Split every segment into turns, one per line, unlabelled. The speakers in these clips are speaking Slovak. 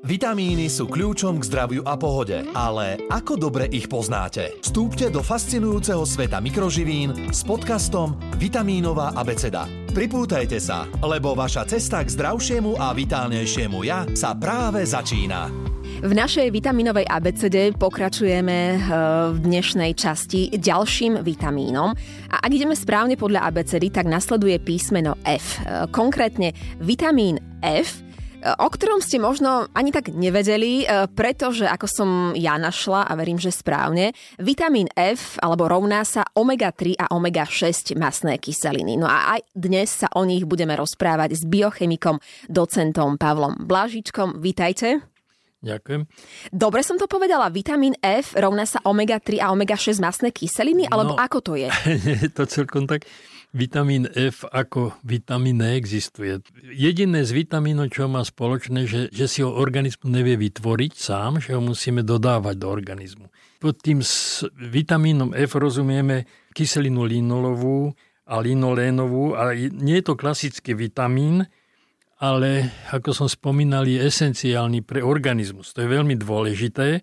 Vitamíny sú kľúčom k zdraviu a pohode, ale ako dobre ich poznáte? Vstúpte do fascinujúceho sveta mikroživín s podcastom Vitamínová abeceda. Pripútajte sa, lebo vaša cesta k zdravšiemu a vitálnejšiemu ja sa práve začína.
V našej vitamínovej abecede pokračujeme v dnešnej časti ďalším vitamínom. A ak ideme správne podľa abecedy, tak nasleduje písmeno F. Konkrétne vitamín F, o ktorom ste možno ani tak nevedeli, pretože, ako som ja našla a verím, že správne, vitamín F alebo rovná sa omega-3 a omega-6 mastné kyseliny. No a aj dnes sa o nich budeme rozprávať s biochemikom, docentom Pavlom Blažičkom. Vítajte.
Ďakujem.
Dobre som to povedala, vitamín F rovná sa omega-3 a omega-6 mastné kyseliny, alebo ako to je?
Je to celkom tak. Vitamín F ako vitamín neexistuje. Jediné z vitamínov, čo má spoločné, že si ho organizmus nevie vytvoriť sám, že ho musíme dodávať do organizmu. Pod tým vitamínom F rozumieme kyselinu linolovú a linolénovú, a nie je to klasický vitamín, ale, ako som spomínal, je esenciálny pre organizmus. To je veľmi dôležité.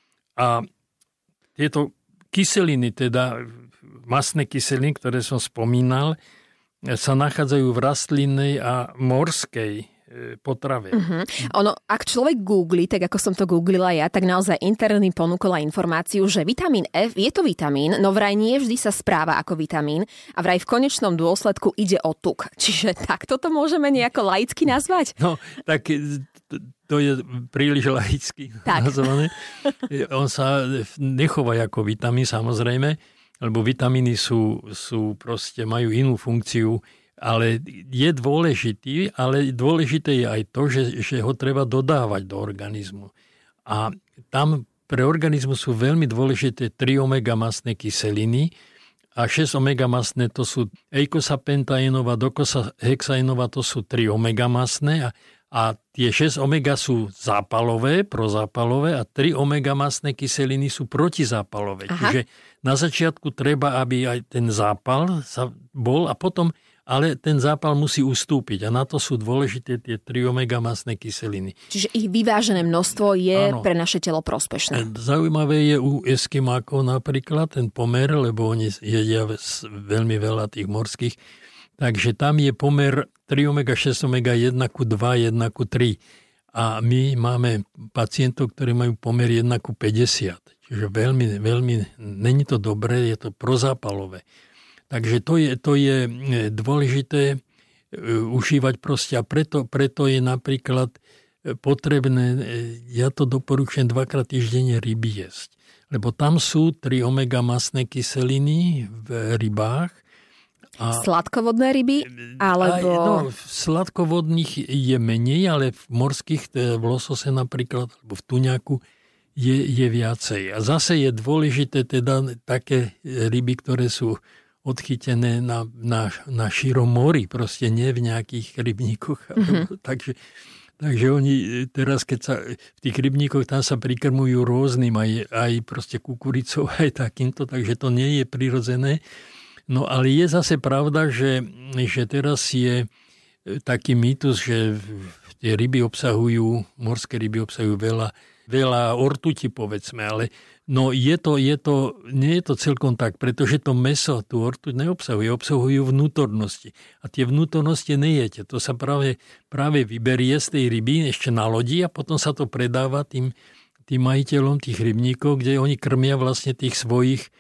A tieto kyseliny, teda mastné kyseliny, ktoré som spomínal, sa nachádzajú v rastlinnej a morskej potrave.
Ono, ak človek googli, tak ako som to googlila ja, tak naozaj internet ponúkla informáciu, že vitamín F je to vitamín, no vraj nie vždy sa správa ako vitamín a vraj v konečnom dôsledku ide o tuk. Čiže takto to môžeme nejako laicky nazvať?
No, tak to je príliš laicky nazvané. On sa nechová ako vitamín, samozrejme, lebo vitamíny sú proste, majú inú funkciu, ale je dôležitý, ale dôležité je aj to, že ho treba dodávať do organizmu. A tam pre organizmus sú veľmi dôležité 3 omega-mastné kyseliny a 6 omega-mastné to sú eikosapentaénová, dokosahexaénová, to sú 3 omega-mastné a tie 6 omega sú zápalové, prozápalové a 3 omega-mastné kyseliny sú protizápalové.
Aha.
Čiže na začiatku treba, aby aj ten zápal bol a potom ale ten zápal musí ustúpiť a na to sú dôležité tie 3 omega-mastné kyseliny.
Čiže ich vyvážené množstvo je pre naše telo prospešné.
Zaujímavé je u eskimákov napríklad ten pomer, lebo oni jedia veľmi veľa tých morských, takže tam je pomer 3 omega-6 omega 1 ku 2, 1 ku 3. A my máme pacientov, ktorí majú pomer 1 ku 50. Čiže veľmi, veľmi, není to dobré, je to prozápalové. Takže to je dôležité užívať proste a preto je napríklad potrebné, ja to doporučujem 2-krát týždenne ryby jesť. Lebo tam sú 3 omega-mastné kyseliny v rybách. A
sladkovodné ryby? Alebo...
v sladkovodných je menej, ale v morských, v losose napríklad, alebo v tuňaku je viacej. A zase je dôležité teda také ryby, ktoré sú odchytené na širom mori, proste nie v nejakých rybníkoch. Takže oni teraz, keď sa v tých rybníkoch, tam sa prikrmujú rôznym, aj proste kukuricou, aj takýmto, takže to nie je prirodzené. No ale je zase pravda, že teraz je taký mýtus, že tie ryby morské ryby obsahujú veľa ortuti, povedzme, ale no nie je to celkom tak, pretože to mäso, tú ortuť obsahujú vnútornosti. A tie vnútornosti nejete. To sa práve vyberie z tej ryby ešte na lodi a potom sa to predáva tým majiteľom tých rybníkov, kde oni krmia vlastne tých svojich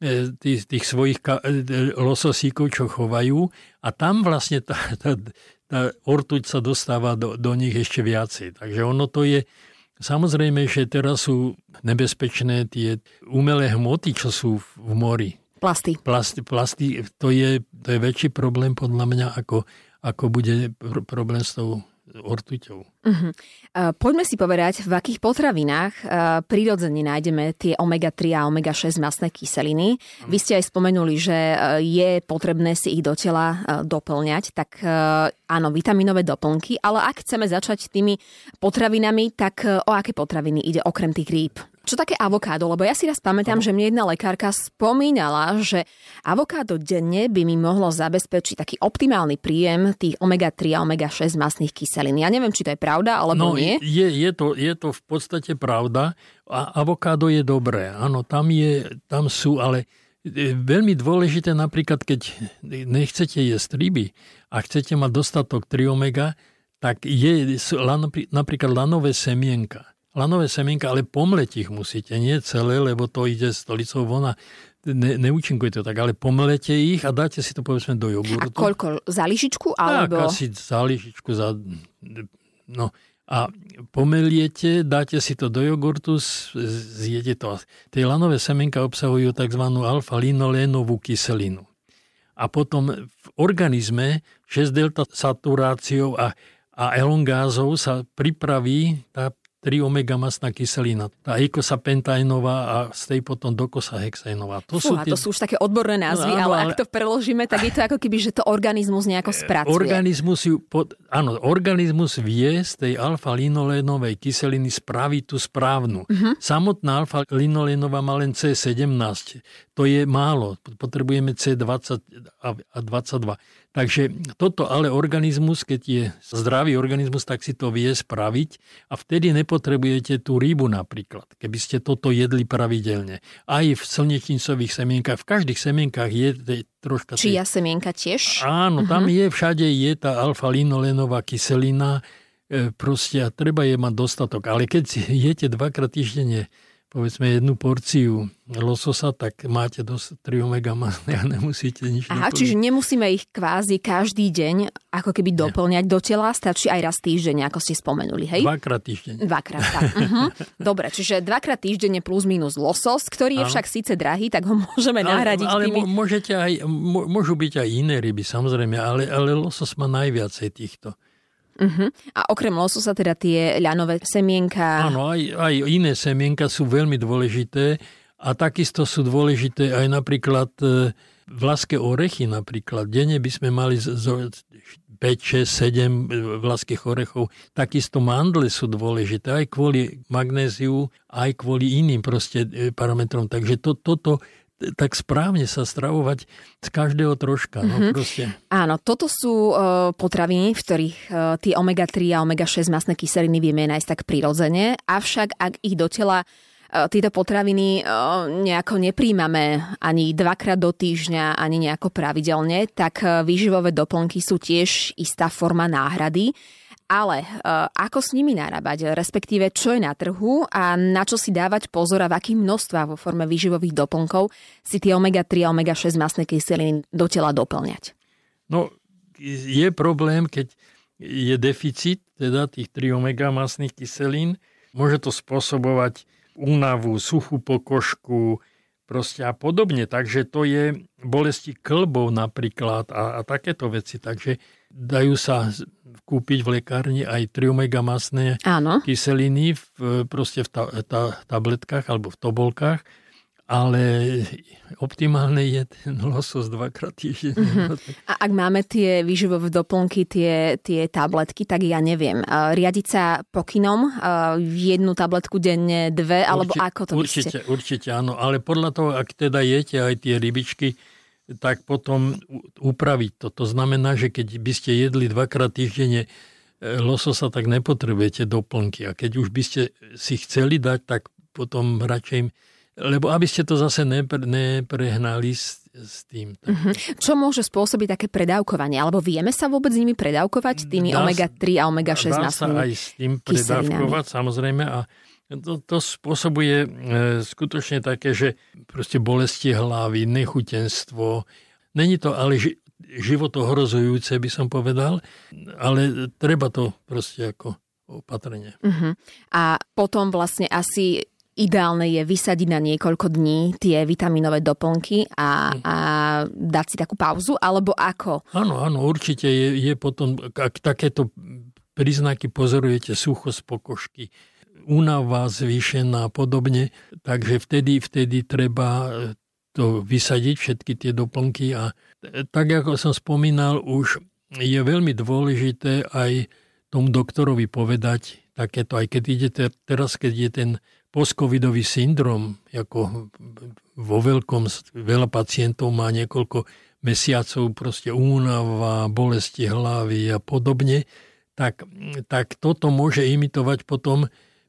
lososíkov, čo chovajú. A tam vlastne tá ortuť sa dostáva do nich ešte viacej. Takže ono to je. Samozrejme, že teraz sú nebezpečné tie umelé hmoty, čo sú v mori.
Plasty.
To je väčší problém podľa mňa, ako bude problém s tou ortuťou.
Poďme si povedať, v akých potravinách prirodzene nájdeme tie omega-3 a omega-6 mastné kyseliny. Vy ste aj spomenuli, že je potrebné si ich do tela doplňať, tak áno, vitamínové doplnky, ale ak chceme začať tými potravinami, tak o aké potraviny ide okrem tých rýb? Čo čo také avokádo? Lebo ja si raz pamätám, že mne jedna lekárka spomínala, že avokádo denne by mi mohlo zabezpečiť taký optimálny príjem tých omega-3 a omega-6 mastných kyselín. Ja neviem, či to je pravda, alebo nie.
Je to v podstate pravda. A avokádo je dobré. Áno, tam sú, ale veľmi dôležité napríklad, keď nechcete jesť ryby a chcete mať dostatok 3 omega, tak sú napríklad lanové semienka. Lanové semienka, ale pomleť ich musíte, nie celé, lebo to ide stolicou von a neúčinkuje to tak, ale pomlete ich a dáte si to povedzme do jogurtu.
A koľko? Za lyžičku? Alebo...
Tak, asi za lyžičku. A pomeliete, dáte si to do jogurtu, zjete to. Tie lanové semienka obsahujú tzv. Alfa-linolénovú kyselinu. A potom v organizme 6-delta saturáciou a elongázou sa pripraví tá 3 omega mastná kyselina. Tá eikosapentainová a z tej potom dokosahexainová.
To sú už také odborné názvy, ale ak to preložíme, tak je to ako keby, že to organizmus nejako spracuje.
Organizmus vie z tej alfa-linolénovej kyseliny spraviť tú správnu. Samotná alfa-linolénová má len C17. To je málo. Potrebujeme C20 a 22. Takže toto ale organizmus, keď je zdravý organizmus, tak si to vie spraviť a vtedy nepotrebujete tú rybu napríklad, keby ste toto jedli pravidelne. Aj v slnečnicových semienkach, v každých semienkach je troška...
Čia semienka tiež?
Áno, tam všade je tá alfa-linolénová kyselina, proste a treba je mať dostatok. Ale keď jete 2-krát týždenne povedzme jednu porciu lososa, tak máte dosť 3 omega masné a nemusíte nič doplniť.
Čiže nemusíme ich kvázi každý deň ako keby doplňať do tela, stačí aj raz týždenne, ako ste spomenuli, hej?
2-krát týždenne.
2-krát, tak. Dobre, čiže 2-krát týždenne plus minus losos, ktorý je však síce drahý, tak ho môžeme nahradiť tými...
Ale môžu byť aj iné ryby, samozrejme, ale losos má najviacej týchto.
A okrem lososa teda tie ľanové semienka...
Áno, aj iné semienka sú veľmi dôležité a takisto sú dôležité aj napríklad vlaské orechy napríklad. Denne by sme mali 5, 6, 7 vlaských orechov. Takisto mandle sú dôležité aj kvôli magnéziu, aj kvôli iným proste parametrom. Takže toto tak správne sa stravovať z každého troška. No, proste.
Áno, toto sú potraviny, v ktorých tie omega-3 a omega-6 mastné kyseliny vieme nájsť tak prirodzene, avšak ak ich do tela tieto potraviny nejako nepríjmame ani 2-krát do týždňa, ani nejako pravidelne, tak výživové doplnky sú tiež istá forma náhrady. Ale ako s nimi narábať, respektíve čo je na trhu a na čo si dávať pozor a v akých množstvách vo forme výživových doplnkov si tie omega-3 a omega-6 mastné kyseliny do tela doplňať?
No, je problém, keď je deficit teda tých 3 omega mastných kyselín. Môže to spôsobovať únavu, suchú pokožku, proste a podobne. Takže to je bolesti kĺbov napríklad a takéto veci. Takže dajú sa kúpiť v lekárni aj 3 omega mastné kyseliny v tabletkách alebo v tobolkách, ale optimálne je ten losos 2-krát týždenne.
A ak máme tie výživové doplnky, tie tabletky, tak ja neviem. Riadiť sa pokynom, jednu tabletku denne, 2, alebo ako to myslíte?
Určite áno, ale podľa toho, ak teda jete aj tie rybičky, tak potom upraviť to. To znamená, že keď by ste jedli 2-krát týždenne lososa, tak nepotrebujete doplnky. A keď už by ste si chceli dať, tak potom radšej... Lebo aby ste to zase neprehnali s tým.
Čo môže spôsobiť také predávkovanie? Alebo vieme sa vôbec s nimi predávkovať? Tými omega-3 a omega-6
dá sa aj s tým predávkovať, samozrejme. A to spôsobuje skutočne také, že proste bolesti hlavy, nechutenstvo. Není to ale životohrozujúce, by som povedal, ale treba to proste ako opatrenie.
A potom vlastne asi ideálne je vysadiť na niekoľko dní tie vitamínové doplnky a dať si takú pauzu, alebo ako?
Áno, určite je potom, ak takéto príznaky pozorujete, suchosť pokožky, únava zvýšená a podobne, takže vtedy treba to vysadiť, všetky tie doplnky a tak, ako som spomínal, už je veľmi dôležité aj tomu doktorovi povedať takéto, aj keď idete teraz, keď je ten postcovidový syndrom, ako vo veľkom, veľa pacientov má niekoľko mesiacov proste únava, bolesti hlavy a podobne, tak toto môže imitovať potom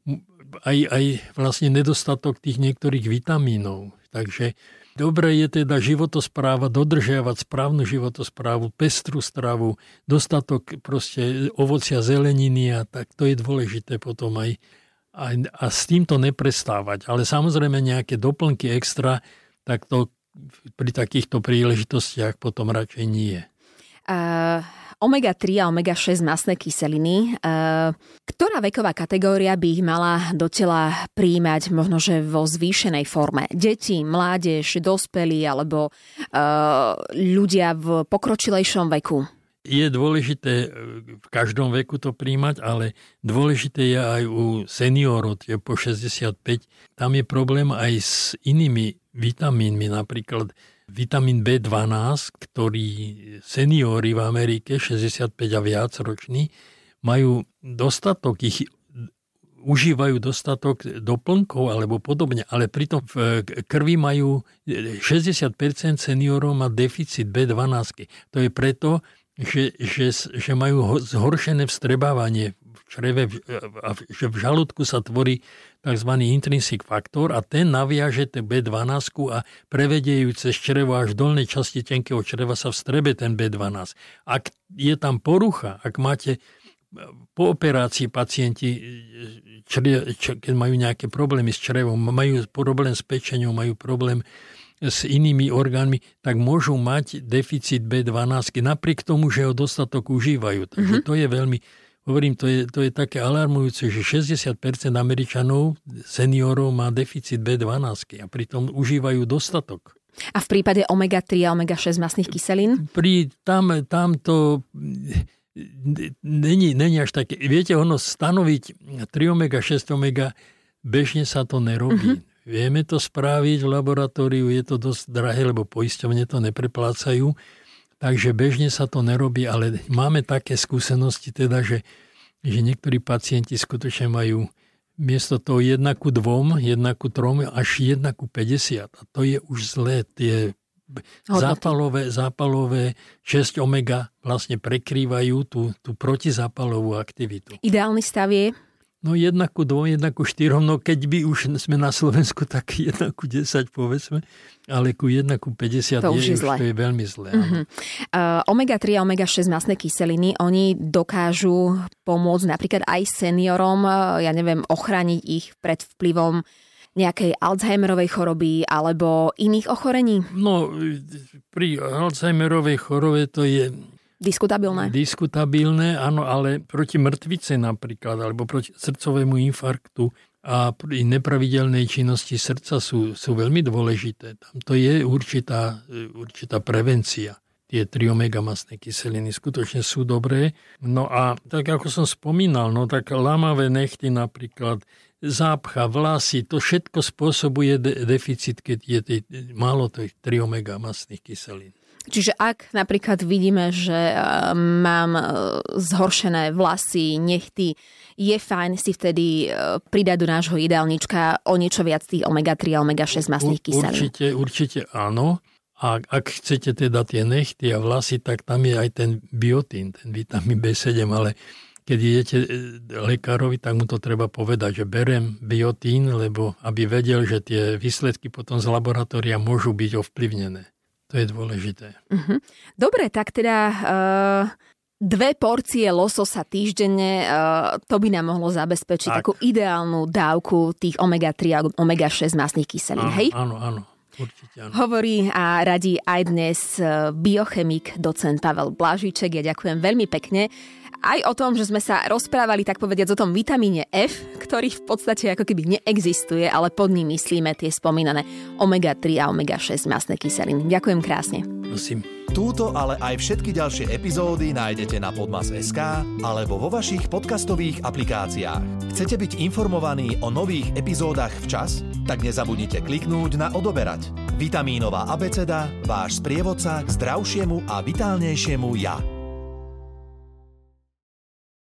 aj vlastne nedostatok tých niektorých vitamínov. Takže dobre je teda životospráva, dodržiavať správnu životosprávu, pestrú stravu, dostatok proste ovocia, zeleniny a tak to je dôležité potom aj a s týmto neprestávať. Ale samozrejme nejaké doplnky extra, tak to pri takýchto príležitostiach potom radšej nie.
Omega-3 a omega-6 mastné kyseliny. Ktorá veková kategória by ich mala do tela prijímať možno, že vo zvýšenej forme? Deti, mládež, dospelí alebo ľudia v pokročilejšom veku?
Je dôležité v každom veku to prijímať, ale dôležité je aj u seniorov, tie po 65. Tam je problém aj s inými vitamínmi, napríklad vitamín B12, ktorý seniori v Amerike, 65 a viac roční, majú dostatok, užívajú dostatok doplnkov alebo podobne, ale pritom v krvi majú 60% seniorov má deficit B12. To je preto, že majú zhoršené vstrebávanie v čreve a že v žalúdku sa tvorí tzv. Intrinsic faktor a ten naviaže B12 a prevedie ju cez črevo až v dolnej časti tenkého čreva sa vstrebe ten B12. Ak je tam porucha, ak máte po operácii pacienti, keď majú nejaké problémy s črevom, majú problém s pečením, majú problém s inými orgánmi, tak môžu mať deficit B12, napriek tomu, že ho dostatok užívajú. Takže to je veľmi, hovorím, to je také alarmujúce, že 60% Američanov, seniorov má deficit B12 a pritom užívajú dostatok.
A v prípade omega-3 a omega-6 mastných kyselín?
Tam to není až také. Viete, stanoviť 3 omega, 6 omega, bežne sa to nerobí. Vieme to spraviť v laboratóriu, je to dosť drahé, lebo poisťovne to nepreplácajú, takže bežne sa to nerobí, ale máme také skúsenosti teda, že niektorí pacienti skutočne majú miesto toho 1:2, 1:3 až 1:50 a to je už zlé. Tie zápalové 6 omega vlastne prekrývajú tú protizápalovú aktivitu.
Ideálny stav je?
No 1:2, 1:4, no keď by už sme na Slovensku, tak 1:10 povedzme, ale ku 1:50 to je veľmi zlé.
Omega-3 a omega-6 mastné kyseliny, oni dokážu pomôcť napríklad aj seniorom, ochrániť ich pred vplyvom nejakej Alzheimerovej choroby alebo iných ochorení? No,
pri Alzheimerovej chorobe to je Diskutabilné, áno, ale proti mŕtvice napríklad, alebo proti srdcovému infarktu a pri nepravidelnej činnosti srdca sú veľmi dôležité. Tam to je určitá prevencia. Tie 3 omega mastné kyseliny skutočne sú dobré. No a tak ako som spomínal, tak lamavé nechty napríklad, zápcha, vlasy, to všetko spôsobuje deficit, keď je málo tých 3 omega mastných kyselín.
Čiže ak napríklad vidíme, že mám zhoršené vlasy, nechty, je fajn si vtedy pridať do nášho jedálnička o niečo viac tých omega-3 a omega-6 mastných kyselín.
Určite áno. A ak chcete teda tie nechty a vlasy, tak tam je aj ten biotín, ten vitamín B7, ale keď idete lekárovi, tak mu to treba povedať, že berem biotín, lebo aby vedel, že tie výsledky potom z laboratória môžu byť ovplyvnené. To je dôležité.
Dobre, tak teda 2 porcie lososa týždenne, to by nám mohlo zabezpečiť takú ideálnu dávku tých omega-3 a omega-6 mastných kyselín, hej?
Áno. Určite, áno.
Hovorí a radí aj dnes biochemik, docent Pavel Blažiček. Ja ďakujem veľmi pekne. Aj o tom, že sme sa rozprávali, tak povediac, o tom vitamíne F, ktorý v podstate ako keby neexistuje, ale pod ním myslíme tie spomínané omega-3 a omega-6 mastné kyseliny. Ďakujem krásne.
Prosím.
Túto, ale aj všetky ďalšie epizódy nájdete na podmas.sk alebo vo vašich podcastových aplikáciách. Chcete byť informovaní o nových epizódach včas? Tak nezabudnite kliknúť na odoberať. Vitamínová abeceda, váš sprievodca k zdravšiemu a vitálnejšiemu ja.